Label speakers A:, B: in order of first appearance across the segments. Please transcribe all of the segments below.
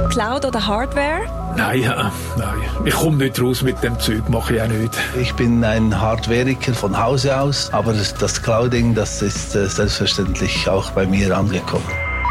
A: Cloud oder Hardware?
B: Nein, ich komme nicht raus mit dem Zeug, mache ich auch nicht.
C: Ich bin ein Hardwareiker von Hause aus, aber das Clouding, das ist selbstverständlich auch bei mir angekommen.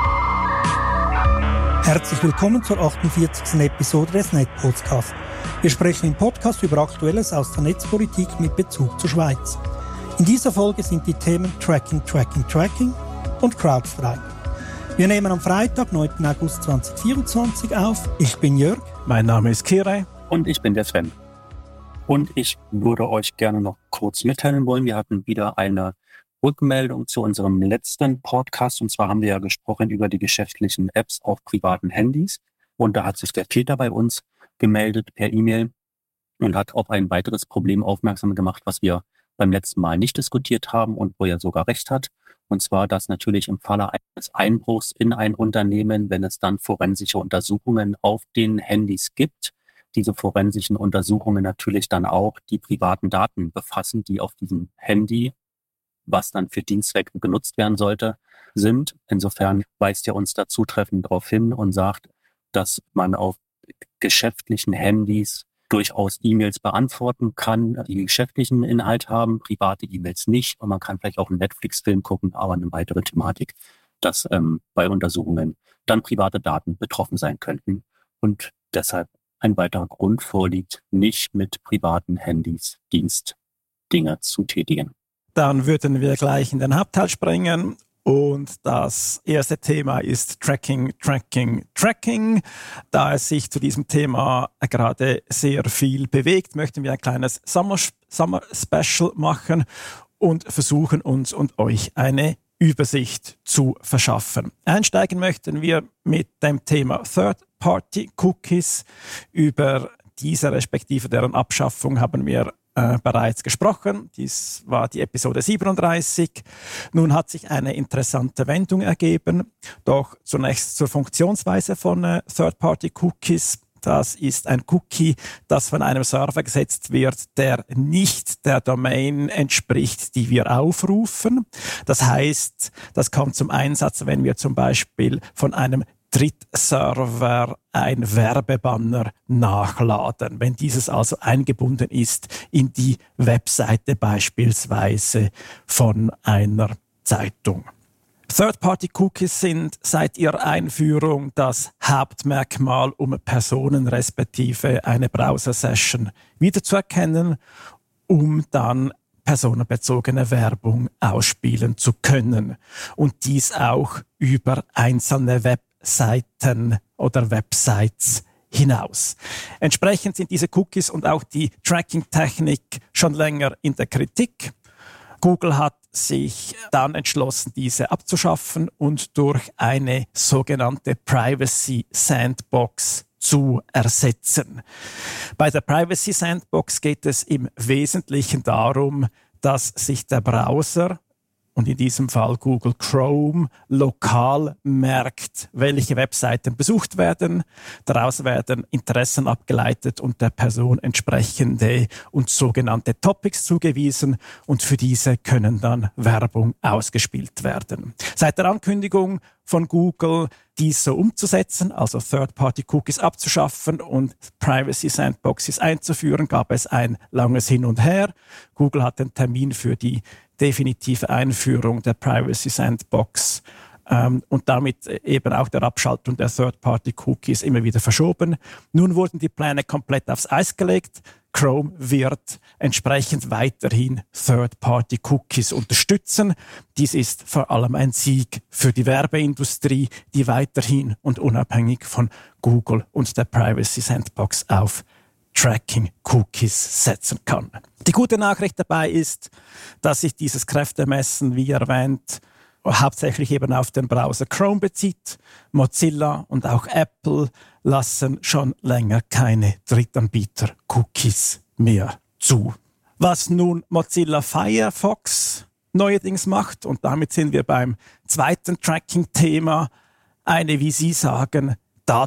D: Herzlich willkommen zur 48. Episode des NetPodcasts. Wir sprechen im Podcast über Aktuelles aus der Netzpolitik mit Bezug zur Schweiz. In dieser Folge sind die Themen Tracking und CrowdStrike. Wir nehmen am Freitag, 9. August 2024 auf. Ich bin Jörg.
E: Mein Name ist Kirai.
F: Und ich bin der Sven. Und ich würde euch gerne noch kurz mitteilen wollen. Wir hatten wieder eine Rückmeldung zu unserem letzten Podcast. Und zwar haben wir ja gesprochen über die geschäftlichen Apps auf privaten Handys. Und da hat sich der Peter bei uns gemeldet per E-Mail und hat auf ein weiteres Problem aufmerksam gemacht, was wir beim letzten Mal nicht diskutiert haben und wo er sogar recht hat. Und zwar, dass natürlich im Falle eines Einbruchs in ein Unternehmen, wenn es dann forensische Untersuchungen auf den Handys gibt, diese forensischen Untersuchungen natürlich dann auch die privaten Daten befassen, die auf diesem Handy, was dann für Dienstzwecke genutzt werden sollte, sind. Insofern weist er uns da zutreffend darauf hin und sagt, dass man auf geschäftlichen Handys durchaus E-Mails beantworten kann, die geschäftlichen Inhalt haben, private E-Mails nicht. Und man kann vielleicht auch einen Netflix-Film gucken, aber eine weitere Thematik, dass bei Untersuchungen dann private Daten betroffen sein könnten. Und deshalb ein weiterer Grund vorliegt, nicht mit privaten Handys Dienstdinge zu tätigen.
E: Dann würden wir gleich in den Hauptteil springen. Und das erste Thema ist Tracking. Da es sich zu diesem Thema gerade sehr viel bewegt, möchten wir ein kleines Summer-Special machen und versuchen uns und euch eine Übersicht zu verschaffen. Einsteigen möchten wir mit dem Thema Third-Party-Cookies. Über diese respektive deren Abschaffung haben wir bereits gesprochen. Dies war die Episode 37. Nun hat sich eine interessante Wendung ergeben. Doch zunächst zur Funktionsweise von Third-Party-Cookies. Das ist ein Cookie, das von einem Server gesetzt wird, der nicht der Domain entspricht, die wir aufrufen. Das heißt, das kommt zum Einsatz, wenn wir zum Beispiel von einem Drittserver ein Werbebanner nachladen, wenn dieses also eingebunden ist in die Webseite beispielsweise von einer Zeitung. Third-Party-Cookies sind seit ihrer Einführung das Hauptmerkmal, um Personen respektive eine Browser-Session wiederzuerkennen, um dann personenbezogene Werbung ausspielen zu können. Und dies auch über einzelne Webseiten oder Websites hinaus. Entsprechend sind diese Cookies und auch die Tracking-Technik schon länger in der Kritik. Google hat sich dann entschlossen, diese abzuschaffen und durch eine sogenannte Privacy Sandbox zu ersetzen. Bei der Privacy Sandbox geht es im Wesentlichen darum, dass sich der Browser, und in diesem Fall Google Chrome, lokal merkt, welche Webseiten besucht werden. Daraus werden Interessen abgeleitet und der Person entsprechende und sogenannte Topics zugewiesen und für diese können dann Werbung ausgespielt werden. Seit der Ankündigung von Google, dies so umzusetzen, also Third-Party-Cookies abzuschaffen und Privacy Sandboxes einzuführen, gab es ein langes Hin und Her. Google hat den Termin für die definitive Einführung der Privacy Sandbox und damit eben auch der Abschaltung der Third-Party-Cookies immer wieder verschoben. Nun wurden die Pläne komplett aufs Eis gelegt. Chrome wird entsprechend weiterhin Third-Party-Cookies unterstützen. Dies ist vor allem ein Sieg für die Werbeindustrie, die weiterhin und unabhängig von Google und der Privacy Sandbox auf Tracking-Cookies setzen kann. Die gute Nachricht dabei ist, dass sich dieses Kräftemessen, wie erwähnt, hauptsächlich eben auf den Browser Chrome bezieht. Mozilla und auch Apple lassen schon länger keine Drittanbieter-Cookies mehr zu. Was nun Mozilla Firefox neuerdings macht, und damit sind wir beim zweiten Tracking-Thema, eine, wie Sie sagen,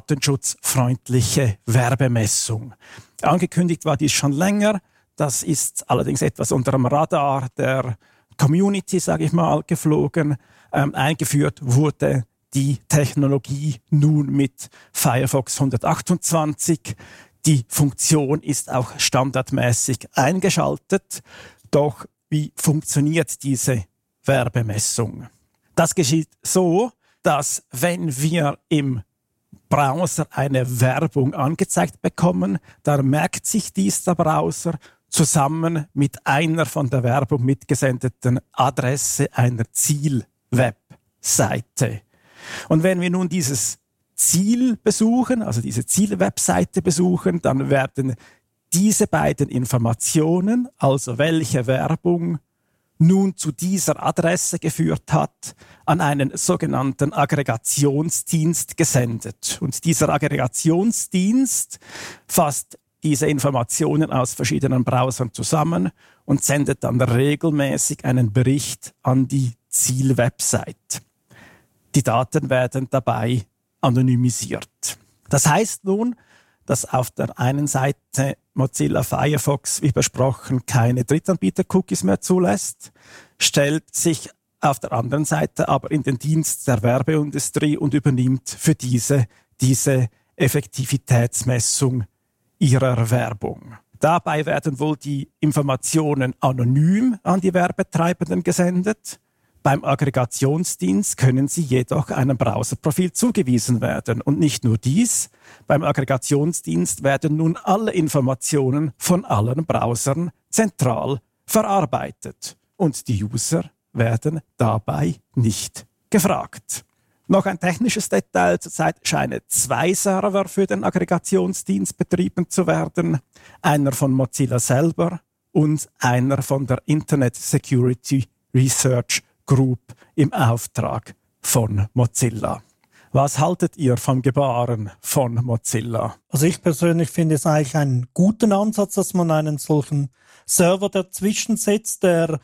E: datenschutzfreundliche Werbemessung. Angekündigt war dies schon länger. Das ist allerdings etwas unter dem Radar der Community, sage ich mal, geflogen. Eingeführt wurde die Technologie nun mit Firefox 128. Die Funktion ist auch standardmäßig eingeschaltet. Doch wie funktioniert diese Werbemessung? Das geschieht so, dass wenn wir im Browser eine Werbung angezeigt bekommen, dann merkt sich dies der Browser zusammen mit einer von der Werbung mitgesendeten Adresse einer Zielwebseite. Und wenn wir nun dieses Ziel besuchen, also diese Zielwebseite besuchen, dann werden diese beiden Informationen, also welche Werbung nun zu dieser Adresse geführt hat, an einen sogenannten Aggregationsdienst gesendet. Und dieser Aggregationsdienst fasst diese Informationen aus verschiedenen Browsern zusammen und sendet dann regelmäßig einen Bericht an die Zielwebsite. Die Daten werden dabei anonymisiert. Das heißt nun, dass auf der einen Seite Mozilla Firefox, wie besprochen, keine Drittanbieter-Cookies mehr zulässt, stellt sich auf der anderen Seite aber in den Dienst der Werbeindustrie und übernimmt für diese Effektivitätsmessung ihrer Werbung. Dabei werden wohl die Informationen anonym an die Werbetreibenden gesendet. Beim Aggregationsdienst können sie jedoch einem Browserprofil zugewiesen werden. Und nicht nur dies, beim Aggregationsdienst werden nun alle Informationen von allen Browsern zentral verarbeitet. Und die User werden dabei nicht gefragt. Noch ein technisches Detail. Zurzeit scheinen 2 Server für den Aggregationsdienst betrieben zu werden. Einer von Mozilla selber und einer von der Internet Security Research Group im Auftrag von Mozilla. Was haltet ihr vom Gebaren von Mozilla?
D: Also ich persönlich finde es eigentlich einen guten Ansatz, dass man einen solchen Server dazwischen setzt, der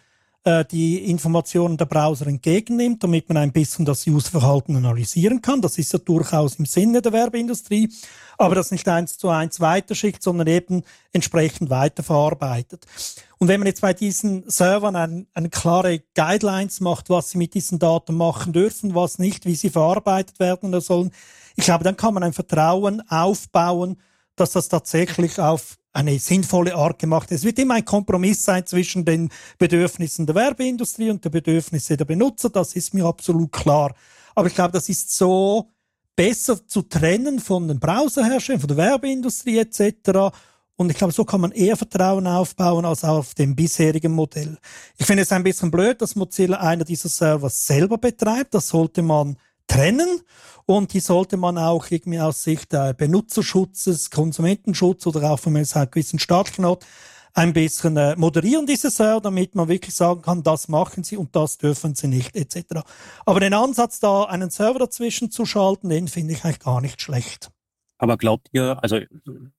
D: die Informationen der Browser entgegennimmt, damit man ein bisschen das Userverhalten analysieren kann. Das ist ja durchaus im Sinne der Werbeindustrie, aber das nicht 1:1 weiterschickt, sondern eben entsprechend weiterverarbeitet. Und wenn man jetzt bei diesen Servern eine klare Guidelines macht, was sie mit diesen Daten machen dürfen, was nicht, wie sie verarbeitet werden sollen, ich glaube, dann kann man ein Vertrauen aufbauen, dass das tatsächlich auf eine sinnvolle Art gemacht ist. Es wird immer ein Kompromiss sein zwischen den Bedürfnissen der Werbeindustrie und den Bedürfnissen der Benutzer, das ist mir absolut klar. Aber ich glaube, das ist so besser zu trennen von den Browserherstellern, von der Werbeindustrie etc. Und ich glaube, so kann man eher Vertrauen aufbauen als auf dem bisherigen Modell. Ich finde es ein bisschen blöd, dass Mozilla einer dieser Server selber betreibt. Das sollte man trennen. Und die sollte man auch irgendwie aus Sicht Benutzerschutzes, Konsumentenschutz oder auch von einem gewissen staatlichen Ort ein bisschen moderieren, diese Server, damit man wirklich sagen kann, das machen sie und das dürfen sie nicht, etc. Aber den Ansatz, da einen Server dazwischen zu schalten, den finde ich eigentlich gar nicht schlecht.
F: Aber glaubt ihr, also ich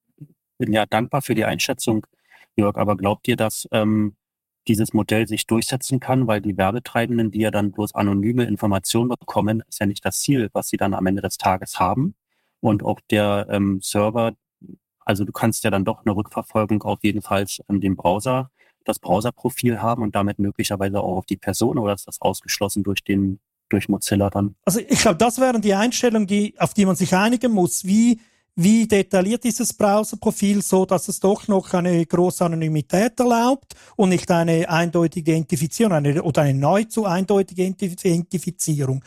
F: bin ja dankbar für die Einschätzung, Jörg, aber glaubt ihr, dass dieses Modell sich durchsetzen kann, weil die Werbetreibenden, die ja dann bloß anonyme Informationen bekommen, ist ja nicht das Ziel, was sie dann am Ende des Tages haben. Und auch der Server, also du kannst ja dann doch eine Rückverfolgung auf jeden Fall dem Browser, das Browserprofil haben und damit möglicherweise auch auf die Person, oder ist das ausgeschlossen durch Mozilla dann?
D: Also ich glaube, das wären die Einstellungen, auf die man sich einigen muss. Wie detailliert dieses Browserprofil, so dass es doch noch eine große Anonymität erlaubt und nicht eine eindeutige Identifizierung oder eine nahezu eindeutige Identifizierung.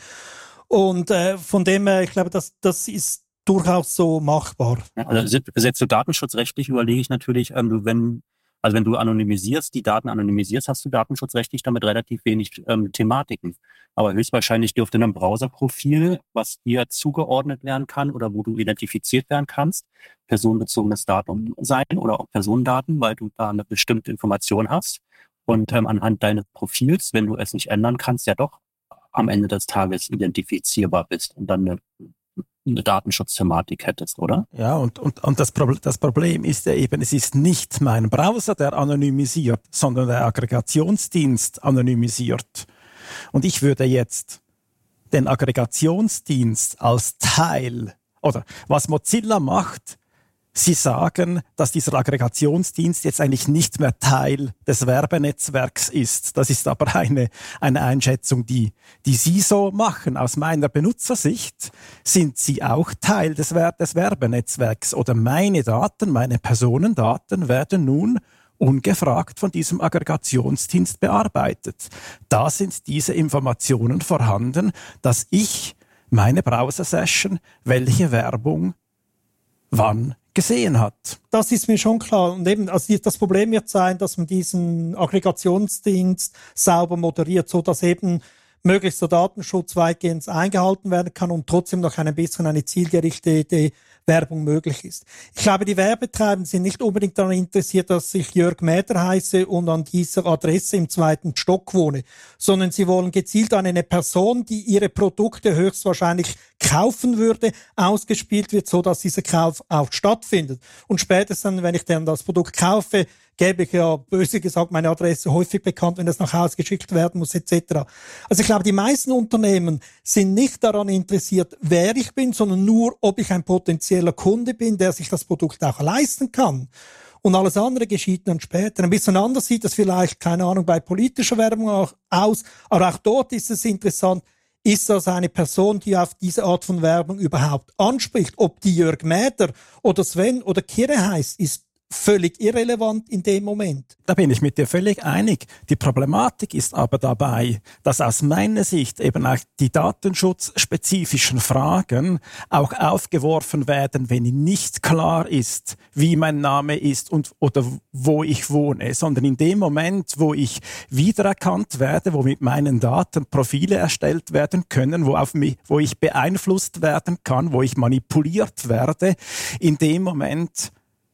D: Und von dem her, ich glaube, das ist durchaus so machbar.
F: Ja, also jetzt so datenschutzrechtlich überlege ich natürlich, wenn du anonymisierst, die Daten anonymisierst, hast du datenschutzrechtlich damit relativ wenig Thematiken. Aber höchstwahrscheinlich dürfte in einem Browserprofil, was dir zugeordnet werden kann oder wo du identifiziert werden kannst, personenbezogenes Datum sein oder auch Personendaten, weil du da eine bestimmte Information hast. Und anhand deines Profils, wenn du es nicht ändern kannst, ja doch am Ende des Tages identifizierbar bist und dann eine Datenschutzthematik hättest, oder?
E: Ja, und das Problem ist ja eben, es ist nicht mein Browser, der anonymisiert, sondern der Aggregationsdienst anonymisiert. Und ich würde jetzt den Aggregationsdienst als Teil, oder was Mozilla macht, Sie sagen, dass dieser Aggregationsdienst jetzt eigentlich nicht mehr Teil des Werbenetzwerks ist. Das ist aber eine Einschätzung, die Sie so machen. Aus meiner Benutzersicht sind Sie auch Teil des Werbenetzwerks oder meine Daten, meine Personendaten werden nun ungefragt von diesem Aggregationsdienst bearbeitet. Da sind diese Informationen vorhanden, dass ich meine Browser-Session, welche Werbung wann gesehen hat.
D: Das ist mir schon klar. Und eben, also das Problem wird sein, dass man diesen Aggregationsdienst sauber moderiert, so dass eben möglichst der Datenschutz weitgehend eingehalten werden kann und trotzdem noch ein bisschen eine zielgerichtete Werbung möglich ist. Ich glaube, die Werbetreibenden sind nicht unbedingt daran interessiert, dass ich Jörg Mäder heiße und an dieser Adresse im 2. Stock wohne, sondern sie wollen gezielt an eine Person, die ihre Produkte höchstwahrscheinlich kaufen würde, ausgespielt wird, so dass dieser Kauf auch stattfindet. Und spätestens, wenn ich dann das Produkt kaufe, gebe ich ja, böse gesagt, meine Adresse häufig bekannt, wenn das nach Hause geschickt werden muss, etc. Also ich glaube, die meisten Unternehmen sind nicht daran interessiert, wer ich bin, sondern nur, ob ich ein potenzieller Kunde bin, der sich das Produkt auch leisten kann. Und alles andere geschieht dann später. Ein bisschen anders sieht das vielleicht, keine Ahnung, bei politischer Werbung auch aus. Aber auch dort ist es interessant, ist das eine Person, die auf diese Art von Werbung überhaupt anspricht? Ob die Jörg Mäder oder Sven oder Kirre heißt, ist völlig irrelevant in dem Moment.
E: Da bin ich mit dir völlig einig. Die Problematik ist aber dabei, dass aus meiner Sicht eben auch die datenschutzspezifischen Fragen auch aufgeworfen werden, wenn nicht klar ist, wie mein Name ist oder wo ich wohne, sondern in dem Moment, wo ich wiedererkannt werde, wo mit meinen Daten Profile erstellt werden können, wo ich beeinflusst werden kann, wo ich manipuliert werde, in dem Moment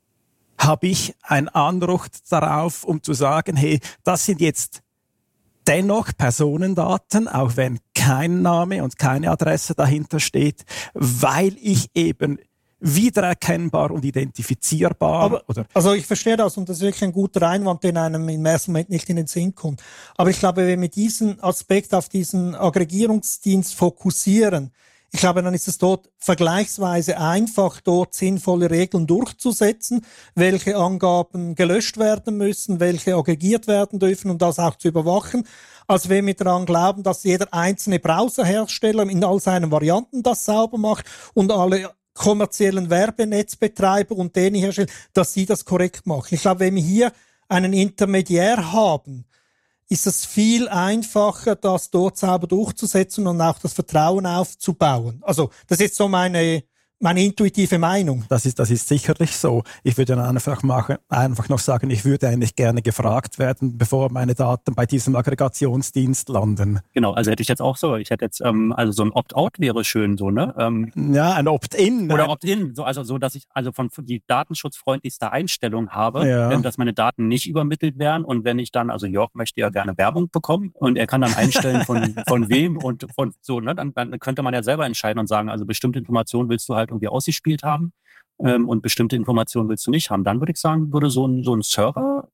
E: habe ich ein Anrecht darauf, um zu sagen, hey, das sind jetzt dennoch Personendaten, auch wenn kein Name und keine Adresse dahinter steht, weil ich eben wiedererkennbar und identifizierbar.
D: Also ich verstehe das und das ist wirklich ein guter Einwand, den einem im ersten Moment nicht in den Sinn kommt. Aber ich glaube, wenn wir diesen Aspekt auf diesen Aggregierungsdienst fokussieren, ich glaube, dann ist es dort vergleichsweise einfach, dort sinnvolle Regeln durchzusetzen, welche Angaben gelöscht werden müssen, welche aggregiert werden dürfen und das auch zu überwachen, als wenn wir daran glauben, dass jeder einzelne Browserhersteller in all seinen Varianten das sauber macht und alle kommerziellen Werbenetzbetreiber und denen herstellen, dass sie das korrekt machen. Ich glaube, wenn wir hier einen Intermediär haben, ist es viel einfacher, das dort sauber durchzusetzen und auch das Vertrauen aufzubauen. Also, das ist so meine intuitive Meinung.
E: Das ist sicherlich so. Ich würde dann einfach noch sagen, ich würde eigentlich gerne gefragt werden, bevor meine Daten bei diesem Aggregationsdienst landen.
F: Genau, also hätte ich jetzt auch so, also so ein Opt-out wäre schön so, ne?
E: Ja, ein Opt-in.
F: Oder Opt-in, so dass ich also von die datenschutzfreundlichste Einstellung habe, dass meine Daten nicht übermittelt werden und wenn ich dann, also Jörg möchte ja gerne Werbung bekommen und er kann dann einstellen von wem und von so, ne? Dann könnte man ja selber entscheiden und sagen, also bestimmte Informationen willst du halt irgendwie ausgespielt haben und bestimmte Informationen willst du nicht haben. Dann würde ich sagen, würde so ein Server,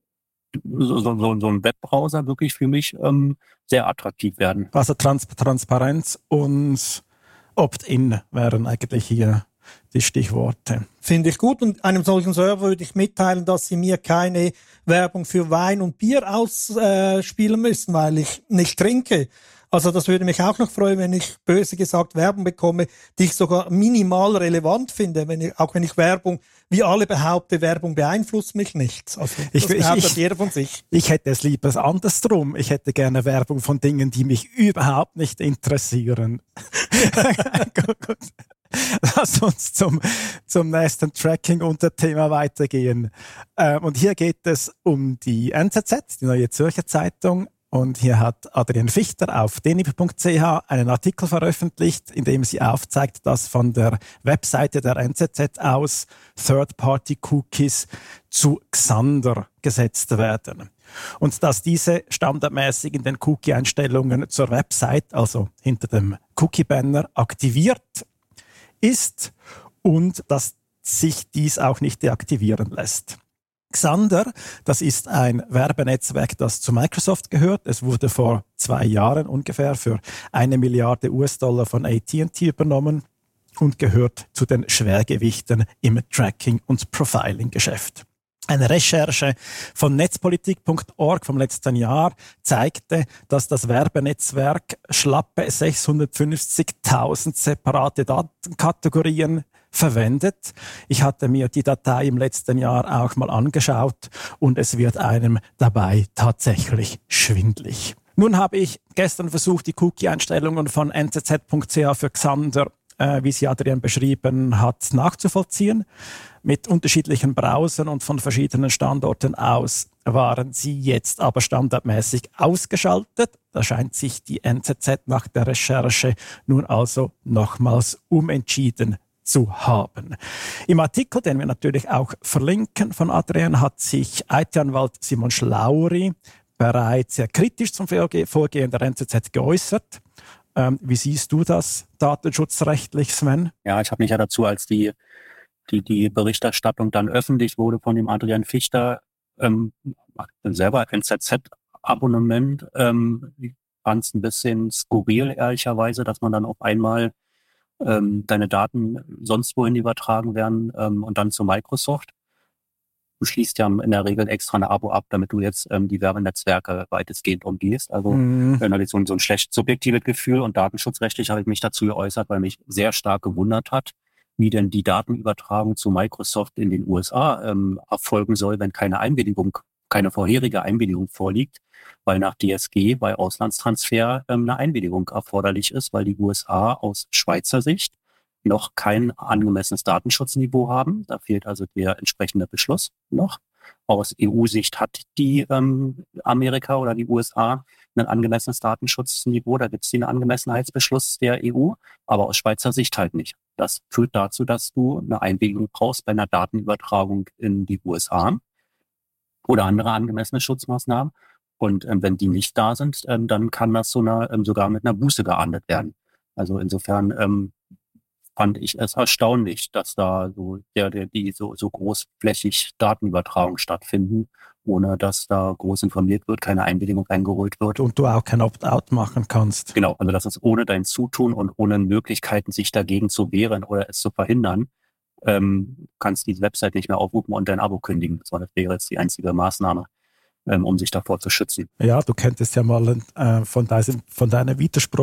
F: so ein Webbrowser wirklich für mich sehr attraktiv werden.
E: Also Transparenz und Opt-in wären eigentlich hier die Stichworte.
D: Finde ich gut und einem solchen Server würde ich mitteilen, dass sie mir keine Werbung für Wein und Bier ausspielen müssen, weil ich nicht trinke. Also das würde mich auch noch freuen, wenn ich böse gesagt Werbung bekomme, die ich sogar minimal relevant finde, auch wenn ich Werbung, wie alle behaupten, Werbung beeinflusst mich nicht. Also das behauptet jeder von sich.
E: Ich hätte es lieber andersrum. Ich hätte gerne Werbung von Dingen, die mich überhaupt nicht interessieren. Gut. Lass uns zum nächsten Tracking-Unterthema weitergehen. Und hier geht es um die NZZ, die Neue Zürcher Zeitung. Und hier hat Adrian Fichter auf denib.ch einen Artikel veröffentlicht, in dem sie aufzeigt, dass von der Webseite der NZZ aus Third-Party-Cookies zu Xandr gesetzt werden. Und dass diese standardmäßig in den Cookie-Einstellungen zur Website, also hinter dem Cookie-Banner, aktiviert ist und dass sich dies auch nicht deaktivieren lässt. Xandr, das ist ein Werbenetzwerk, das zu Microsoft gehört. Es wurde vor 2 Jahren ungefähr für $1 Milliarde von AT&T übernommen. und gehört zu den Schwergewichten im Tracking- und Profiling-Geschäft. Eine Recherche von netzpolitik.org vom letzten Jahr zeigte, dass das Werbenetzwerk schlappe 650.000 separate Datenkategorien verwendet. Ich hatte mir die Datei im letzten Jahr auch mal angeschaut und es wird einem dabei tatsächlich schwindlig. Nun habe ich gestern versucht, die Cookie-Einstellungen von nzz.ch für Xandr, wie sie Adrian beschrieben hat, nachzuvollziehen. Mit unterschiedlichen Browsern und von verschiedenen Standorten aus waren sie jetzt aber standardmäßig ausgeschaltet. Da scheint sich die NZZ nach der Recherche nun also nochmals umentschieden zu haben. Im Artikel, den wir natürlich auch verlinken von Adrian, hat sich IT-Anwalt Simon Schlauri bereits sehr kritisch zum Vorgehen der NZZ geäußert. Wie siehst du das datenschutzrechtlich, Sven?
F: Ja, ich habe mich ja dazu, als die Berichterstattung dann öffentlich wurde von dem Adrian Fichter, selber NZZ-Abonnement, fand es ein bisschen skurril, ehrlicherweise, dass man dann auf einmal deine Daten sonst wohin übertragen werden und dann zu Microsoft. Du schließt ja in der Regel extra ein Abo ab, damit du jetzt die Werbenetzwerke weitestgehend umgehst. Also so ein schlecht subjektives Gefühl, und datenschutzrechtlich habe ich mich dazu geäußert, weil mich sehr stark gewundert hat, wie denn die Datenübertragung zu Microsoft in den USA erfolgen soll, wenn keine vorherige Einwilligung vorliegt, weil nach DSG bei Auslandstransfer eine Einwilligung erforderlich ist, weil die USA aus Schweizer Sicht noch kein angemessenes Datenschutzniveau haben. Da fehlt also der entsprechende Beschluss noch. Aus EU-Sicht hat die Amerika oder die USA ein angemessenes Datenschutzniveau. Da gibt es den Angemessenheitsbeschluss der EU, aber aus Schweizer Sicht halt nicht. Das führt dazu, dass du eine Einwilligung brauchst bei einer Datenübertragung in die USA oder andere angemessene Schutzmaßnahmen. Und wenn die nicht da sind, dann kann das sogar mit einer Buße geahndet werden. Also insofern fand ich es erstaunlich, dass da so großflächig Datenübertragung stattfinden, ohne dass da groß informiert wird, keine Einwilligung eingeholt wird.
E: Und du auch kein Opt-out machen kannst.
F: Genau, also das ist ohne dein Zutun und ohne Möglichkeiten, sich dagegen zu wehren oder es zu verhindern, kannst die Website nicht mehr aufrufen und dein Abo kündigen. Das wäre jetzt die einzige Maßnahme, um sich davor zu schützen.
E: Ja, du könntest ja mal von deinem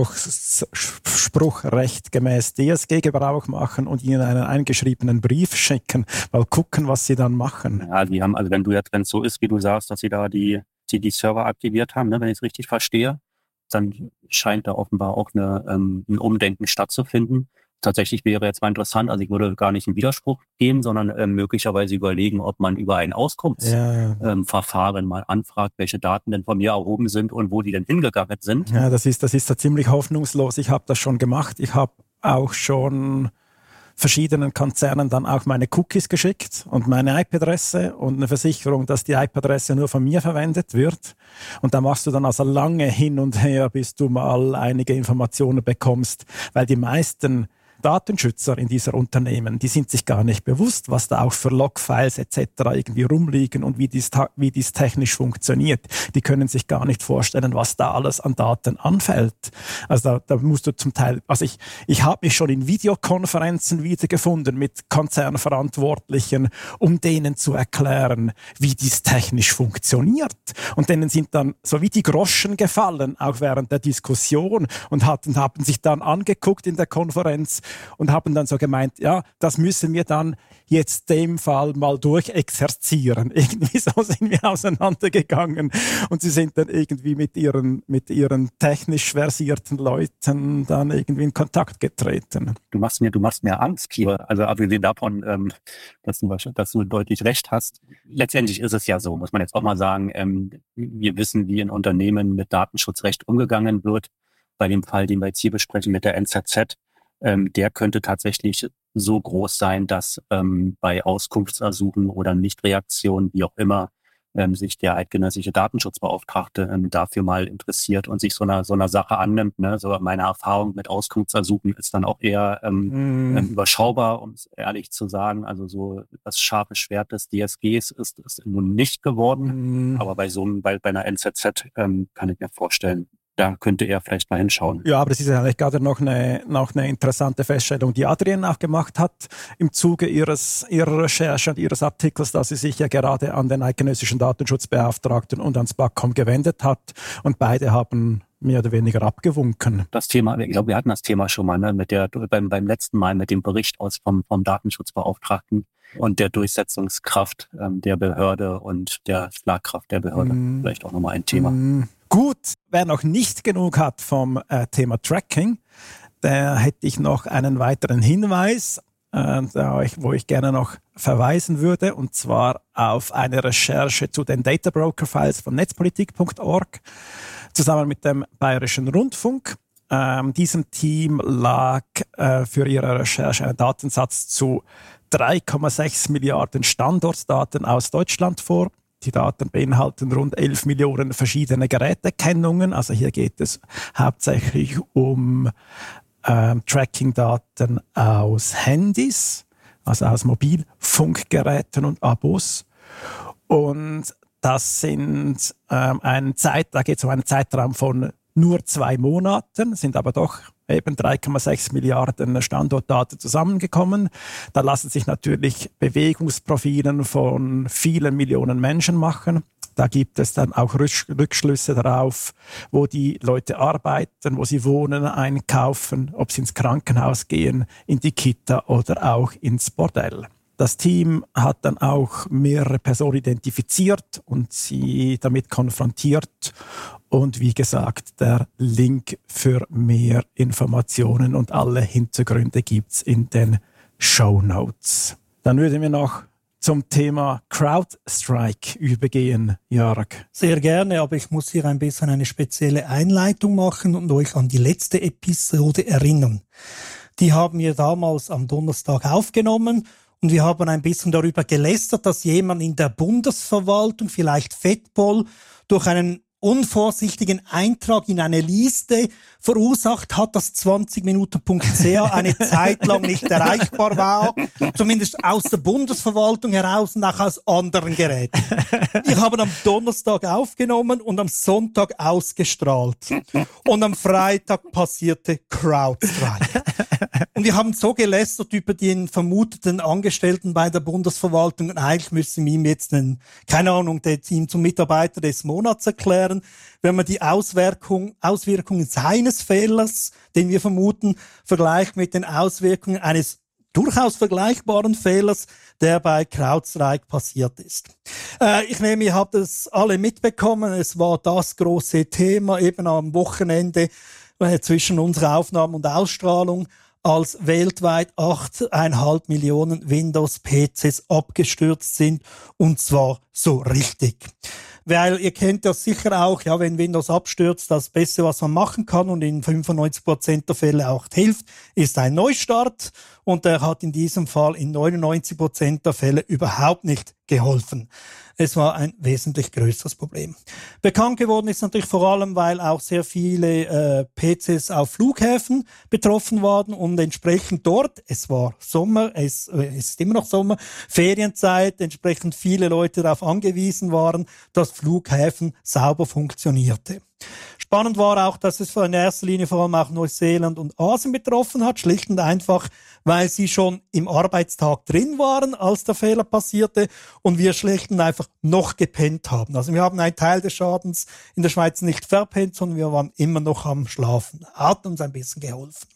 E: Widerspruchrecht gemäß DSG Gebrauch machen und ihnen einen eingeschriebenen Brief schicken, mal gucken, was sie dann machen.
F: Ja, die haben, also wenn es so ist, wie du sagst, dass sie da die Server aktiviert haben, ne, wenn ich es richtig verstehe, dann scheint da offenbar auch ein Umdenken stattzufinden. Tatsächlich wäre jetzt mal interessant, also ich würde gar nicht in Widerspruch gehen, sondern möglicherweise überlegen, ob man über ein Auskunftsverfahren mal anfragt, welche Daten denn von mir erhoben sind und wo die denn hingegangen sind.
E: Ja, das ist da ziemlich hoffnungslos. Ich habe das schon gemacht. Ich habe auch schon verschiedenen Konzernen dann auch meine Cookies geschickt und meine IP-Adresse und eine Versicherung, dass die IP-Adresse nur von mir verwendet wird. Und da machst du dann also lange hin und her, bis du mal einige Informationen bekommst, weil die meisten Datenschützer in dieser Unternehmen, die sind sich gar nicht bewusst, was da auch für Logfiles etc. irgendwie rumliegen und wie dies technisch funktioniert. Die können sich gar nicht vorstellen, was da alles an Daten anfällt. Also da musst du zum Teil, also ich habe mich schon in Videokonferenzen wiedergefunden mit Konzernverantwortlichen, um denen zu erklären, wie dies technisch funktioniert. Und denen sind dann so wie die Groschen gefallen, auch während der Diskussion, und haben sich dann angeguckt in der Konferenz und haben dann so gemeint, ja, das müssen wir dann jetzt dem Fall mal durchexerzieren. Irgendwie so sind wir auseinandergegangen und sie sind dann irgendwie mit ihren technisch versierten Leuten dann irgendwie in Kontakt getreten.
F: Du machst mir Angst, Kiefer. Also abgesehen davon, dass du deutlich recht hast. Letztendlich ist es ja so, muss man jetzt auch mal sagen, wir wissen, wie in Unternehmen mit Datenschutzrecht umgegangen wird. Bei dem Fall, den wir jetzt hier besprechen mit der NZZ, der könnte tatsächlich so groß sein, dass bei Auskunftsersuchen oder Nichtreaktionen, wie auch immer, sich der eidgenössische Datenschutzbeauftragte dafür mal interessiert und sich so einer Sache annimmt. Ne? So meine Erfahrung mit Auskunftsersuchen ist dann auch eher überschaubar, um es ehrlich zu sagen. Also so das scharfe Schwert des DSGs ist nun nicht geworden, aber bei einer NZZ kann ich mir vorstellen, da könnte er vielleicht mal hinschauen.
E: Ja, aber das ist ja eigentlich gerade noch eine interessante Feststellung, die Adrienne auch gemacht hat im Zuge ihrer Recherche und ihres Artikels, dass sie sich ja gerade an den eidgenössischen Datenschutzbeauftragten und ans BAKOM gewendet hat und beide haben mehr oder weniger abgewunken.
F: Das Thema, ich glaube, wir hatten das Thema schon mal, ne, beim letzten Mal mit dem Bericht vom Datenschutzbeauftragten und der Durchsetzungskraft der Behörde und der Schlagkraft der Behörde. Vielleicht auch nochmal ein Thema.
E: Gut, wer noch nicht genug hat vom Thema Tracking, da hätte ich noch einen weiteren Hinweis, wo ich gerne noch verweisen würde, und zwar auf eine Recherche zu den Data Broker Files von netzpolitik.org zusammen mit dem Bayerischen Rundfunk. Diesem Team lag für ihre Recherche ein Datensatz zu 3,6 Milliarden Standortdaten aus Deutschland vor. Die Daten beinhalten rund 11 Millionen verschiedene Gerätekennungen. Also hier geht es hauptsächlich um Tracking-Daten aus Handys, also aus Mobilfunkgeräten und Abos. Und das sind da geht es um einen Zeitraum von nur 2 Monaten, sind aber doch eben 3,6 Milliarden Standortdaten zusammengekommen. Da lassen sich natürlich Bewegungsprofilen von vielen Millionen Menschen machen. Da gibt es dann auch Rückschlüsse darauf, wo die Leute arbeiten, wo sie wohnen, einkaufen, ob sie ins Krankenhaus gehen, in die Kita oder auch ins Bordell. Das Team hat dann auch mehrere Personen identifiziert und sie damit konfrontiert. Und wie gesagt, der Link für mehr Informationen und alle Hintergründe gibt's in den Shownotes. Dann würden wir noch zum Thema CrowdStrike übergehen, Jörg.
D: Sehr gerne, aber ich muss hier ein bisschen eine spezielle Einleitung machen und euch an die letzte Episode erinnern. Die haben wir damals am Donnerstag aufgenommen. Und wir haben ein bisschen darüber gelästert, dass jemand in der Bundesverwaltung, vielleicht Fettpol, durch einen unvorsichtigen Eintrag in eine Liste verursacht hat, dass 20minuten.ch eine Zeit lang nicht erreichbar war, zumindest aus der Bundesverwaltung heraus und auch aus anderen Geräten. Wir haben am Donnerstag aufgenommen und am Sonntag ausgestrahlt. Und am Freitag passierte CrowdStrike. Und wir haben so gelästert über den vermuteten Angestellten bei der Bundesverwaltung und eigentlich müssen wir ihm jetzt ihm zum Mitarbeiter des Monats erklären, wenn man die Auswirkungen seines Fehlers, den wir vermuten, vergleicht mit den Auswirkungen eines durchaus vergleichbaren Fehlers, der bei CrowdStrike passiert ist. Ich nehme, ihr habt es alle mitbekommen, es war das große Thema eben am Wochenende zwischen unserer Aufnahme und Ausstrahlung, als weltweit 8,5 Millionen Windows-PCs abgestürzt sind, und zwar so richtig. Weil ihr kennt das sicher auch, ja, wenn Windows abstürzt, das Beste, was man machen kann und in 95% der Fälle auch hilft, ist ein Neustart. Und der hat in diesem Fall in 99% der Fälle überhaupt nicht geholfen. Es war ein wesentlich größeres Problem. Bekannt geworden ist natürlich vor allem, weil auch sehr viele PCs auf Flughäfen betroffen waren und entsprechend dort, es war Sommer, es ist immer noch Sommer, Ferienzeit, entsprechend viele Leute darauf angewiesen waren, dass Flughäfen sauber funktionierte. Spannend war auch, dass es in erster Linie vor allem auch Neuseeland und Asien betroffen hat, schlicht und einfach, weil sie schon im Arbeitstag drin waren, als der Fehler passierte und wir schlicht und einfach noch gepennt haben. Also wir haben einen Teil des Schadens in der Schweiz nicht verpennt, sondern wir waren immer noch am Schlafen. Hat uns ein bisschen geholfen.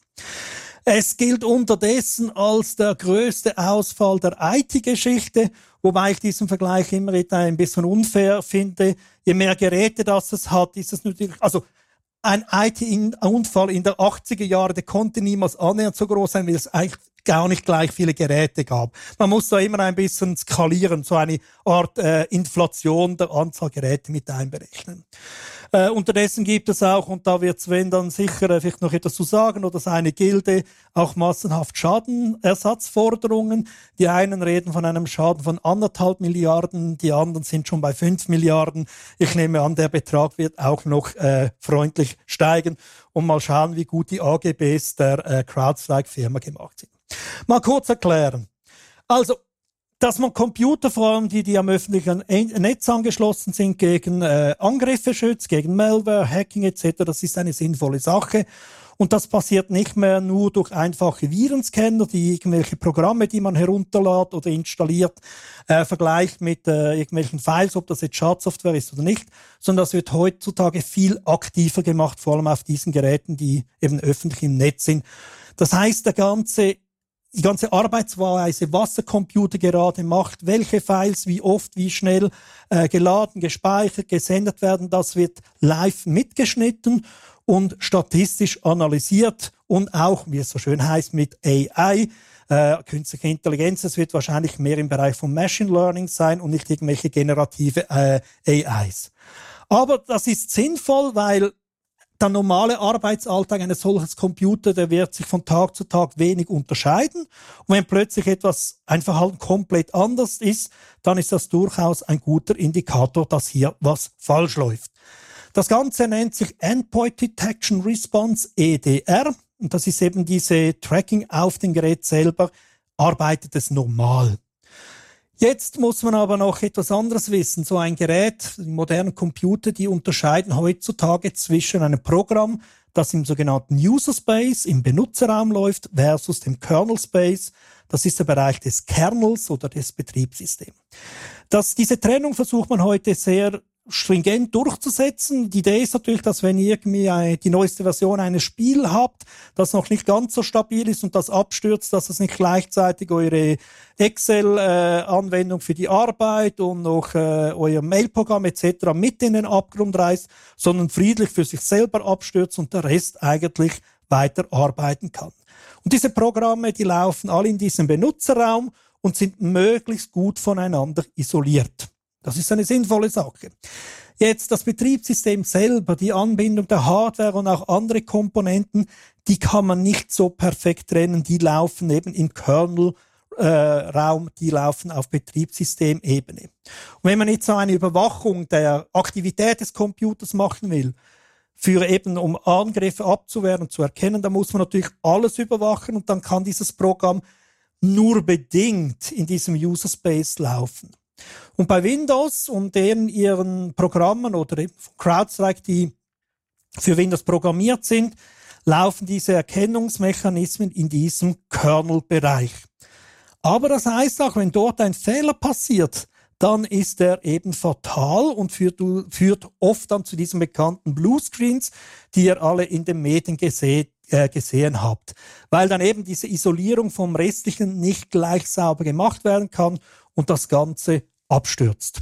D: Es gilt unterdessen als der größte Ausfall der IT-Geschichte, wobei ich diesen Vergleich immer ein bisschen unfair finde. Je mehr Geräte das es hat, ist es natürlich, also ein IT-Unfall in der 80er Jahre, der konnte niemals annähernd so groß sein, weil es eigentlich gar nicht gleich viele Geräte gab. Man muss da immer ein bisschen skalieren, so eine Art Inflation der Anzahl Geräte mit einberechnen. Unterdessen gibt es auch, und da wird Sven dann sicher vielleicht noch etwas zu sagen, oder seine Gilde, auch massenhaft Schadenersatzforderungen. Die einen reden von einem Schaden von 1,5 Milliarden, die anderen sind schon bei 5 Milliarden. Ich nehme an, der Betrag wird auch noch freundlich steigen und mal schauen, wie gut die AGBs der CrowdStrike-Firma gemacht sind. Mal kurz erklären. Also, dass man Computer, vor allem die am öffentlichen Netz angeschlossen sind, gegen Angriffe schützt, gegen Malware, Hacking etc., das ist eine sinnvolle Sache. Und das passiert nicht mehr nur durch einfache Virenscanner, die irgendwelche Programme, die man herunterlädt oder installiert, vergleicht mit irgendwelchen Files, ob das jetzt Schadsoftware ist oder nicht, sondern das wird heutzutage viel aktiver gemacht, vor allem auf diesen Geräten, die eben öffentlich im Netz sind. Das heißt, die ganze Arbeitsweise, was der Computer gerade macht, welche Files, wie oft, wie schnell geladen, gespeichert, gesendet werden, das wird live mitgeschnitten und statistisch analysiert und auch, wie es so schön heißt, mit AI, künstliche Intelligenz. Es wird wahrscheinlich mehr im Bereich von Machine Learning sein und nicht irgendwelche generative AIs. Aber das ist sinnvoll, weil der normale Arbeitsalltag eines solchen Computers, der wird sich von Tag zu Tag wenig unterscheiden. Und wenn plötzlich ein Verhalten komplett anders ist, dann ist das durchaus ein guter Indikator, dass hier was falsch läuft. Das Ganze nennt sich Endpoint Detection Response, EDR. Und das ist eben diese Tracking auf dem Gerät selber, arbeitet es normal. Jetzt muss man aber noch etwas anderes wissen. So ein Gerät, die modernen Computer, die unterscheiden heutzutage zwischen einem Programm, das im sogenannten User Space, im Benutzerraum läuft, versus dem Kernel Space. Das ist der Bereich des Kernels oder des Betriebssystems. Diese Trennung versucht man heute sehr stringent durchzusetzen. Die Idee ist natürlich, dass wenn ihr irgendwie die neueste Version eines Spiels habt, das noch nicht ganz so stabil ist und das abstürzt, dass es nicht gleichzeitig eure Excel-Anwendung für die Arbeit und noch euer Mail-Programm etc. mit in den Abgrund reißt, sondern friedlich für sich selber abstürzt und der Rest eigentlich weiter arbeiten kann. Und diese Programme, die laufen alle in diesem Benutzerraum und sind möglichst gut voneinander isoliert. Das ist eine sinnvolle Sache. Jetzt das Betriebssystem selber, die Anbindung der Hardware und auch andere Komponenten, die kann man nicht so perfekt trennen. Die laufen eben im Kernel-Raum, die laufen auf Betriebssystemebene. Und wenn man jetzt so eine Überwachung der Aktivität des Computers machen will, um Angriffe abzuwehren und zu erkennen, dann muss man natürlich alles überwachen und dann kann dieses Programm nur bedingt in diesem User Space laufen. Und bei Windows und ihren Programmen oder eben von CrowdStrike, die für Windows programmiert sind, laufen diese Erkennungsmechanismen in diesem Kernel-Bereich. Aber das heißt auch, wenn dort ein Fehler passiert, dann ist er eben fatal und führt oft dann zu diesen bekannten Bluescreens, die ihr alle in den Medien gesehen habt. Weil dann eben diese Isolierung vom Restlichen nicht gleich sauber gemacht werden kann und das Ganze abstürzt.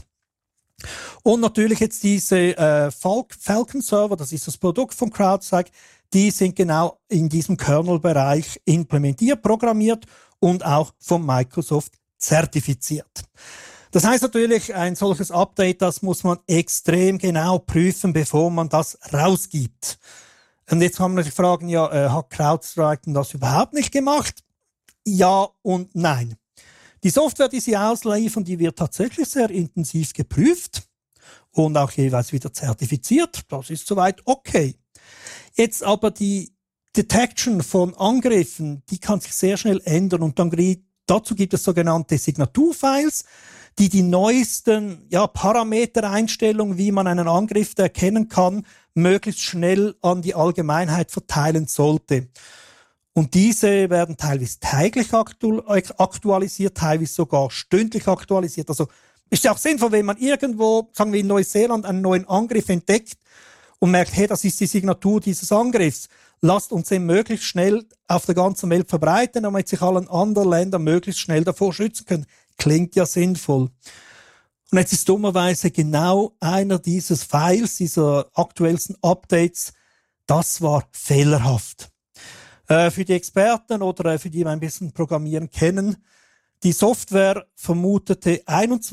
D: Und natürlich jetzt diese Falcon-Server, das ist das Produkt von CrowdStrike, die sind genau in diesem Kernel-Bereich implementiert, programmiert und auch von Microsoft zertifiziert. Das heißt natürlich, ein solches Update, das muss man extrem genau prüfen, bevor man das rausgibt. Und jetzt kann man sich fragen, hat CrowdStrike denn das überhaupt nicht gemacht? Ja und nein. Die Software, die sie ausliefern, die wird tatsächlich sehr intensiv geprüft und auch jeweils wieder zertifiziert. Das ist soweit okay. Jetzt aber die Detection von Angriffen, die kann sich sehr schnell ändern und dazu gibt es sogenannte Signaturfiles, die neuesten Parametereinstellungen, wie man einen Angriff erkennen kann, möglichst schnell an die Allgemeinheit verteilen sollte. Und diese werden teilweise täglich aktualisiert, teilweise sogar stündlich aktualisiert. Also ist ja auch sinnvoll, wenn man irgendwo, sagen wir in Neuseeland, einen neuen Angriff entdeckt und merkt, hey, das ist die Signatur dieses Angriffs. Lasst uns den möglichst schnell auf der ganzen Welt verbreiten, damit sich alle anderen Länder möglichst schnell davor schützen können. Klingt ja sinnvoll. Und jetzt ist dummerweise genau einer dieses Files, dieser aktuellsten Updates, das war fehlerhaft. Für die Experten oder für die ein bisschen Programmieren kennen, die Software vermutete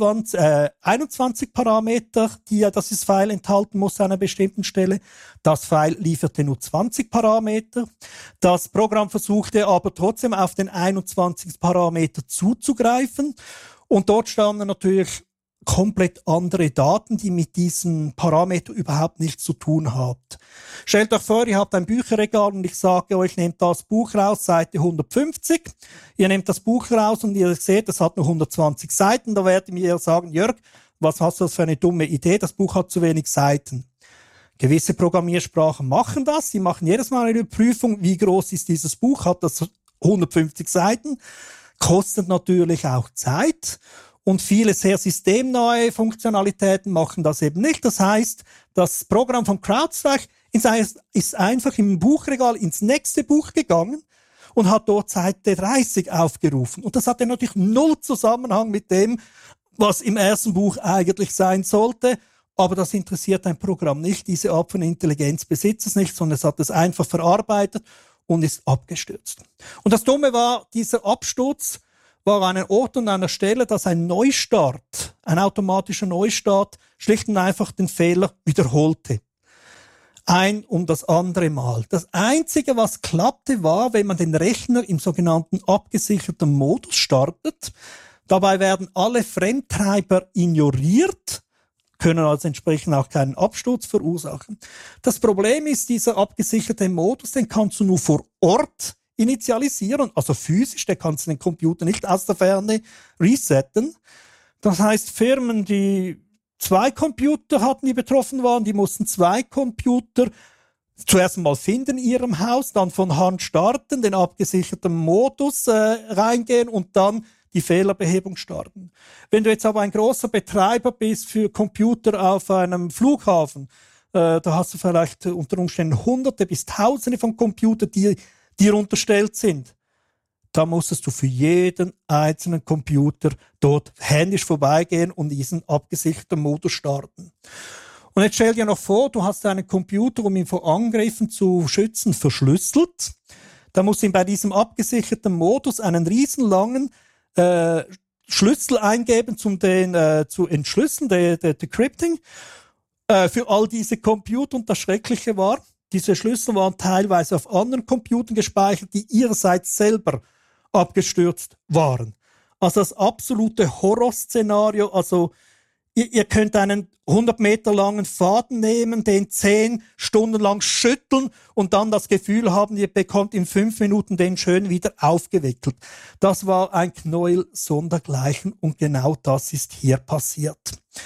D: 21 Parameter, die das File enthalten muss an einer bestimmten Stelle. Das File lieferte nur 20 Parameter. Das Programm versuchte aber trotzdem auf den 21 Parameter zuzugreifen. Und dort standen natürlich komplett andere Daten, die mit diesem Parameter überhaupt nichts zu tun haben. Stellt euch vor, ihr habt ein Bücherregal und ich sage euch, nehmt das Buch raus, Seite 150. Ihr nehmt das Buch raus und ihr seht, es hat nur 120 Seiten. Da werdet ihr mir sagen, Jörg, was hast du das für eine dumme Idee? Das Buch hat zu wenig Seiten. Gewisse Programmiersprachen machen das. Sie machen jedes Mal eine Überprüfung, wie groß ist dieses Buch, hat das 150 Seiten, kostet natürlich auch Zeit. Und viele sehr systemnahe Funktionalitäten machen das eben nicht. Das heißt, das Programm von CrowdStrike ist einfach im Buchregal ins nächste Buch gegangen und hat dort Seite 30 aufgerufen. Und das hatte natürlich null Zusammenhang mit dem, was im ersten Buch eigentlich sein sollte. Aber das interessiert ein Programm nicht. Diese Art von Intelligenz besitzt es nicht, sondern es hat es einfach verarbeitet und ist abgestürzt. Und das Dumme war, dieser Absturz war an einem Ort und einer Stelle, dass ein Neustart, ein automatischer Neustart, schlicht und einfach den Fehler wiederholte. Ein um das andere Mal. Das Einzige, was klappte, war, wenn man den Rechner im sogenannten abgesicherten Modus startet. Dabei werden alle Fremdtreiber ignoriert, können also entsprechend auch keinen Absturz verursachen. Das Problem ist, dieser abgesicherte Modus, den kannst du nur vor Ort initialisieren, also physisch, der kannst du den Computer nicht aus der Ferne resetten. Das heißt, Firmen, die 2 Computer hatten, die betroffen waren, die mussten 2 Computer zuerst mal finden in ihrem Haus, dann von Hand starten, den abgesicherten Modus reingehen und dann die Fehlerbehebung starten. Wenn du jetzt aber ein großer Betreiber bist für Computer auf einem Flughafen, da hast du vielleicht unter Umständen Hunderte bis Tausende von Computern, die dir unterstellt sind. Da musstest du für jeden einzelnen Computer dort händisch vorbeigehen und diesen abgesicherten Modus starten. Und jetzt stell dir noch vor, du hast einen Computer, um ihn vor Angriffen zu schützen, verschlüsselt. Da musst du ihm bei diesem abgesicherten Modus einen riesenlangen Schlüssel eingeben, zu entschlüsseln, der Decrypting, für all diese Computer. Und das Schreckliche war, diese Schlüssel waren teilweise auf anderen Computern gespeichert, die ihrerseits selber abgestürzt waren. Also das absolute Horrorszenario. Also ihr könnt einen 100 Meter langen Faden nehmen, den 10 Stunden lang schütteln und dann das Gefühl haben, ihr bekommt in 5 Minuten den schön wieder aufgewickelt. Das war ein Knäuel sondergleichen und genau das ist hier passiert.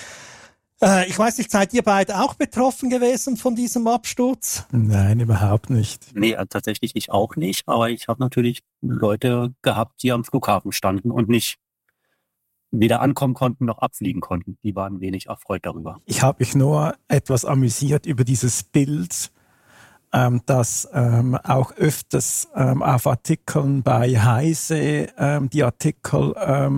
D: Ich weiß nicht, seid ihr beide auch betroffen gewesen von diesem Absturz?
E: Nein, überhaupt nicht.
F: Nee, tatsächlich ich auch nicht, aber ich habe natürlich Leute gehabt, die am Flughafen standen und nicht weder ankommen konnten noch abfliegen konnten. Die waren wenig erfreut darüber.
E: Ich habe mich nur etwas amüsiert über dieses Bild, das auch öfters auf Artikeln bei Heise die Artikel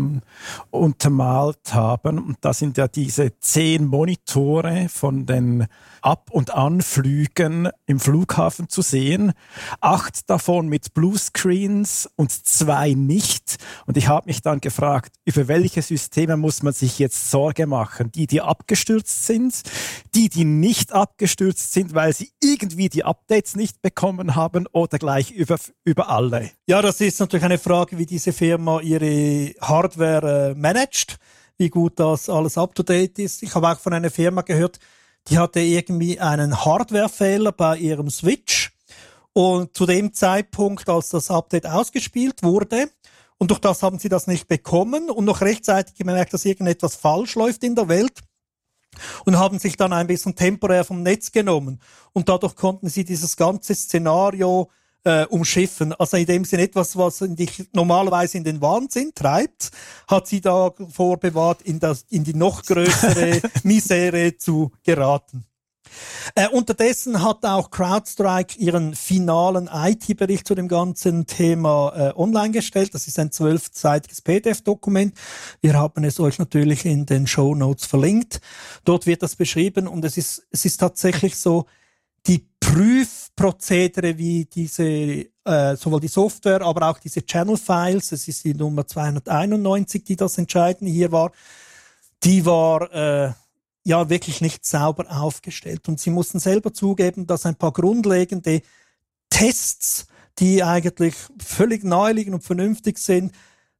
E: untermalt haben. Und da sind ja diese 10 Monitore von den Ab- und Anflügen im Flughafen zu sehen. 8 davon mit Bluescreens und 2 nicht. Und ich habe mich dann gefragt, über welche Systeme muss man sich jetzt Sorge machen? Die abgestürzt sind, die nicht abgestürzt sind, weil sie irgendwie die Updates nicht bekommen haben oder gleich über alle?
D: Ja, das ist natürlich eine Frage, wie diese Firma ihre Hardware managt, wie gut das alles up-to-date ist. Ich habe auch von einer Firma gehört, die hatte irgendwie einen Hardwarefehler bei ihrem Switch und zu dem Zeitpunkt, als das Update ausgespielt wurde, und durch das haben sie das nicht bekommen und noch rechtzeitig gemerkt, dass irgendetwas falsch läuft in der Welt, und haben sich dann ein bisschen temporär vom Netz genommen. Und dadurch konnten sie dieses ganze Szenario umschiffen. Also in dem Sinne etwas, was dich normalerweise in den Wahnsinn treibt, hat sie da vorbewahrt, in die noch größere Misere zu geraten. Unterdessen hat auch CrowdStrike ihren finalen IT-Bericht zu dem ganzen Thema online gestellt. Das ist ein 12-seitiges PDF-Dokument. Wir haben es euch natürlich in den Shownotes verlinkt. Dort wird das beschrieben und es ist tatsächlich so, die Prüfprozedere wie diese, sowohl die Software, aber auch diese Channel-Files, es ist die Nummer 291, die das Entscheidende hier war, die war ja wirklich nicht sauber aufgestellt. Und sie mussten selber zugeben, dass ein paar grundlegende Tests, die eigentlich völlig naheliegend und vernünftig sind,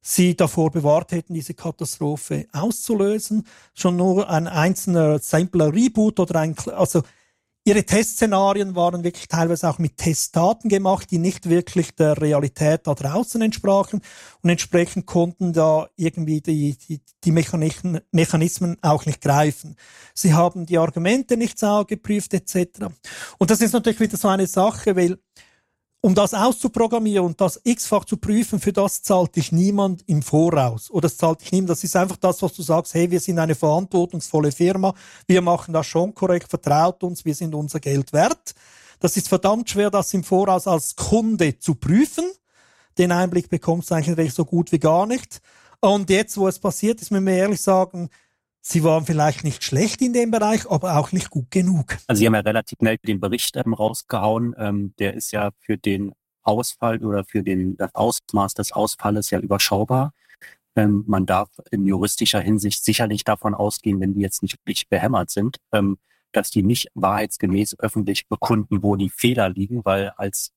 D: sie davor bewahrt hätten, diese Katastrophe auszulösen. Schon nur ein einzelner simpler Reboot oder ihre Testszenarien waren wirklich teilweise auch mit Testdaten gemacht, die nicht wirklich der Realität da draußen entsprachen und entsprechend konnten da irgendwie die Mechanismen auch nicht greifen. Sie haben die Argumente nicht sauber geprüft etc. Und das ist natürlich wieder so eine Sache, weil um das auszuprogrammieren und das x-fach zu prüfen, für das zahlt dich niemand im Voraus. Oder es zahlt dich niemand. Das ist einfach das, was du sagst, hey, wir sind eine verantwortungsvolle Firma, wir machen das schon korrekt, vertraut uns, wir sind unser Geld wert. Das ist verdammt schwer, das im Voraus als Kunde zu prüfen. Den Einblick bekommst du eigentlich so gut wie gar nicht. Und jetzt, wo es passiert ist, müssen wir ehrlich sagen, sie waren vielleicht nicht schlecht in dem Bereich, aber auch nicht gut genug.
F: Also Sie haben ja relativ schnell den Bericht rausgehauen. Der ist ja für den Ausfall oder für das Ausmaß des Ausfalles ja überschaubar. Man darf in juristischer Hinsicht sicherlich davon ausgehen, wenn die jetzt nicht wirklich behämmert sind, dass die nicht wahrheitsgemäß öffentlich bekunden, wo die Fehler liegen, weil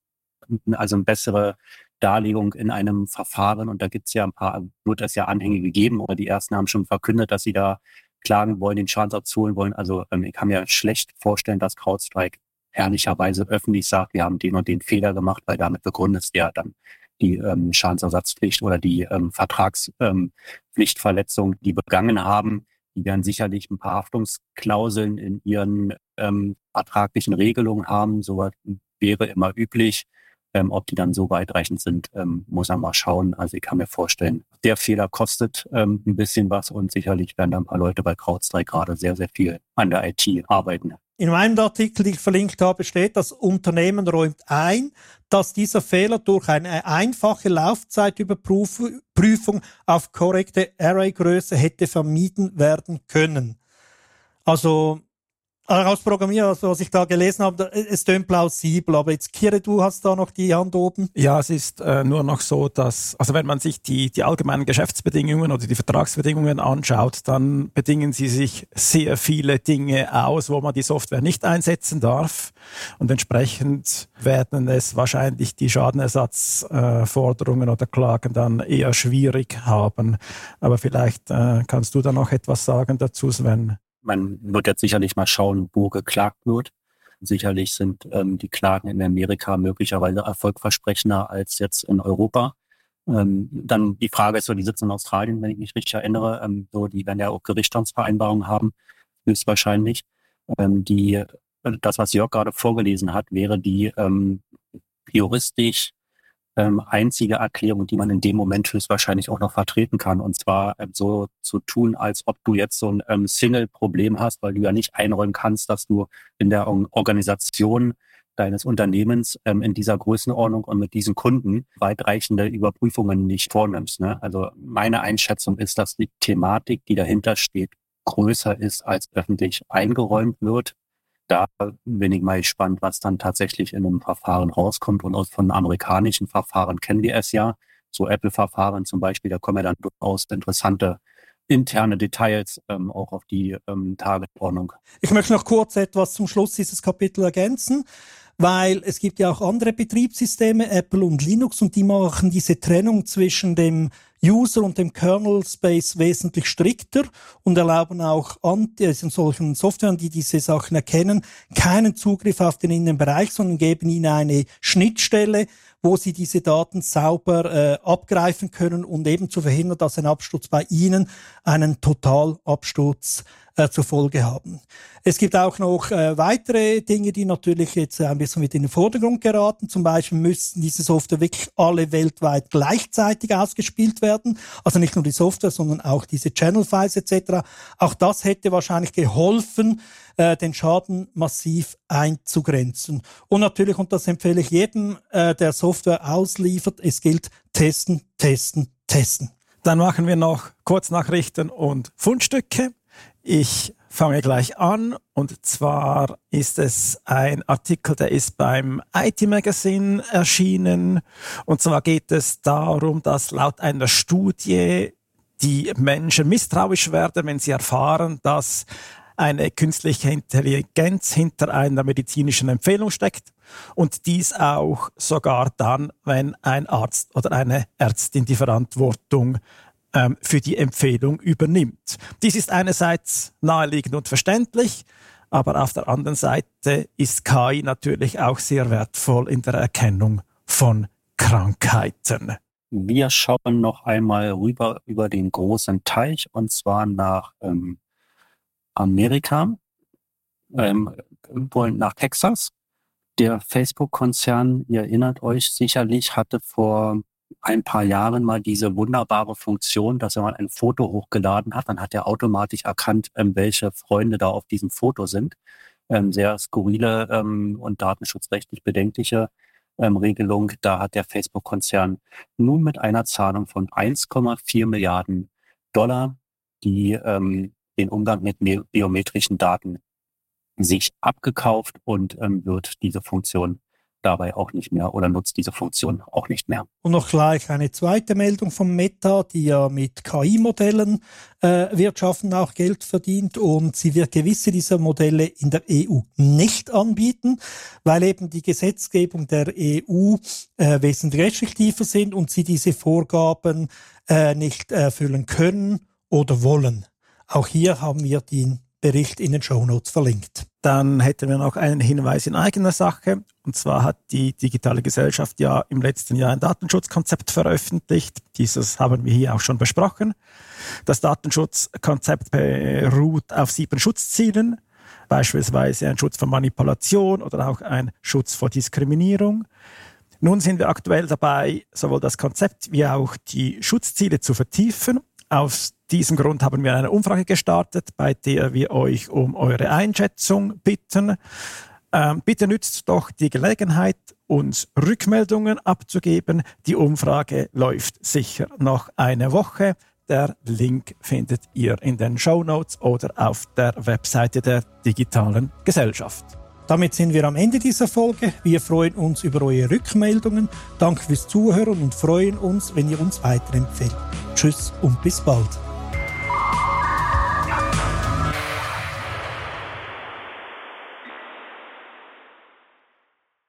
F: eine bessere Darlegung in einem Verfahren, und da gibt's ja wird es ja Anhänge gegeben, oder die ersten haben schon verkündet, dass sie da klagen wollen, den Schadensersatz holen wollen. Also ich kann mir schlecht vorstellen, dass CrowdStrike ehrlicherweise öffentlich sagt, wir haben den und den Fehler gemacht, weil damit begründet ja dann die Schadensersatzpflicht oder die Vertragspflichtverletzung, die begangen haben. Die werden sicherlich ein paar Haftungsklauseln in ihren vertraglichen Regelungen haben. Sowas wäre immer üblich. Ob die dann so weitreichend sind, muss man mal schauen. Also ich kann mir vorstellen, der Fehler kostet ein bisschen was und sicherlich werden da ein paar Leute bei CrowdStrike gerade sehr, sehr viel an der IT arbeiten.
D: In meinem Artikel, den ich verlinkt habe, steht, das Unternehmen räumt ein, dass dieser Fehler durch eine einfache Laufzeitüberprüfung auf korrekte Arraygröße hätte vermieden werden können. Also als Programmierer, also was ich da gelesen habe, es tönt plausibel, aber jetzt, Kire, du hast da noch die Hand oben.
E: Ja, es ist nur noch so, dass, also wenn man sich die allgemeinen Geschäftsbedingungen oder die Vertragsbedingungen anschaut, dann bedingen sie sich sehr viele Dinge aus, wo man die Software nicht einsetzen darf, und entsprechend werden es wahrscheinlich die Schadenersatzforderungen oder Klagen dann eher schwierig haben. Aber vielleicht kannst du da noch etwas sagen dazu, Sven.
F: Man wird jetzt sicherlich mal schauen, wo geklagt wird. Sicherlich sind die Klagen in Amerika möglicherweise erfolgversprechender als jetzt in Europa. Dann die Frage ist so, die sitzen in Australien, wenn ich mich richtig erinnere. Die werden ja auch Gerichtsstandsvereinbarungen haben, höchstwahrscheinlich. Das, was Jörg gerade vorgelesen hat, wäre die juristisch einzige Erklärung, die man in dem Moment höchstwahrscheinlich auch noch vertreten kann. Und zwar so zu tun, als ob du jetzt so ein Single-Problem hast, weil du ja nicht einräumen kannst, dass du in der Organisation deines Unternehmens in dieser Größenordnung und mit diesen Kunden weitreichende Überprüfungen nicht vornimmst. Ne? Also meine Einschätzung ist, dass die Thematik, die dahinter steht, größer ist, als öffentlich eingeräumt wird. Da bin ich mal gespannt, was dann tatsächlich in einem Verfahren rauskommt. Und auch von amerikanischen Verfahren kennen wir es ja. So Apple-Verfahren zum Beispiel, da kommen ja dann durchaus interessante interne Details auch auf die Tagesordnung.
D: Ich möchte noch kurz etwas zum Schluss dieses Kapitels ergänzen, weil es gibt ja auch andere Betriebssysteme, Apple und Linux, und die machen diese Trennung zwischen dem User und dem Kernel Space wesentlich strikter und erlauben auch solchen Softwaren, die diese Sachen erkennen, keinen Zugriff auf den Innenbereich, sondern geben ihnen eine Schnittstelle, wo sie diese Daten sauber abgreifen können und eben zu verhindern, dass ein Absturz bei ihnen einen Totalabsturz zur Folge haben. Es gibt auch noch weitere Dinge, die natürlich jetzt ein bisschen mit in den Vordergrund geraten. Zum Beispiel müssten diese Software wirklich alle weltweit gleichzeitig ausgespielt werden. Also nicht nur die Software, sondern auch diese Channel-Files etc. Auch das hätte wahrscheinlich geholfen, den Schaden massiv einzugrenzen. Und natürlich, und das empfehle ich jedem, der Software ausliefert, es gilt testen, testen, testen.
E: Dann machen wir noch Kurznachrichten und Fundstücke. Ich fange gleich an, und zwar ist es ein Artikel, der ist beim IT-Magazin erschienen, und zwar geht es darum, dass laut einer Studie die Menschen misstrauisch werden, wenn sie erfahren, dass eine künstliche Intelligenz hinter einer medizinischen Empfehlung steckt und dies auch sogar dann, wenn ein Arzt oder eine Ärztin die Verantwortung für die Empfehlung übernimmt. Dies ist einerseits naheliegend und verständlich, aber auf der anderen Seite ist KI natürlich auch sehr wertvoll in der Erkennung von Krankheiten.
F: Wir schauen noch einmal rüber über den großen Teich und zwar nach Amerika, nach Texas. Der Facebook-Konzern, ihr erinnert euch sicherlich, hatte vor ein paar Jahren mal diese wunderbare Funktion, dass wenn man ein Foto hochgeladen hat, dann hat er automatisch erkannt, welche Freunde da auf diesem Foto sind. Sehr skurrile und datenschutzrechtlich bedenkliche Regelung. Da hat der Facebook-Konzern nun mit einer Zahlung von 1,4 Milliarden $, die den Umgang mit biometrischen Daten sich abgekauft und wird diese Funktion dabei auch nicht mehr oder nutzt diese Funktion auch nicht mehr.
D: Und noch gleich eine zweite Meldung von Meta, die ja mit KI-Modellen wirtschaften, auch Geld verdient, und sie wird gewisse dieser Modelle in der EU nicht anbieten, weil eben die Gesetzgebung der EU wesentlich restriktiver sind und sie diese Vorgaben nicht erfüllen können oder wollen. Auch hier haben wir den Bericht in den Shownotes verlinkt.
E: Dann hätten wir noch einen Hinweis in eigener Sache. Und zwar hat die Digitale Gesellschaft ja im letzten Jahr ein Datenschutzkonzept veröffentlicht. Dieses haben wir hier auch schon besprochen. Das Datenschutzkonzept beruht auf 7 Schutzzielen, beispielsweise ein Schutz vor Manipulation oder auch ein Schutz vor Diskriminierung. Nun sind wir aktuell dabei, sowohl das Konzept wie auch die Schutzziele zu vertiefen. Aus diesem Grund haben wir eine Umfrage gestartet, bei der wir euch um eure Einschätzung bitten. Bitte nützt doch die Gelegenheit, uns Rückmeldungen abzugeben. Die Umfrage läuft sicher noch eine Woche. Der Link findet ihr in den Shownotes oder auf der Webseite der Digitalen Gesellschaft.
D: Damit sind wir am Ende dieser Folge. Wir freuen uns über eure Rückmeldungen. Danke fürs Zuhören und freuen uns, wenn ihr uns weiterempfehlt. Tschüss und bis bald.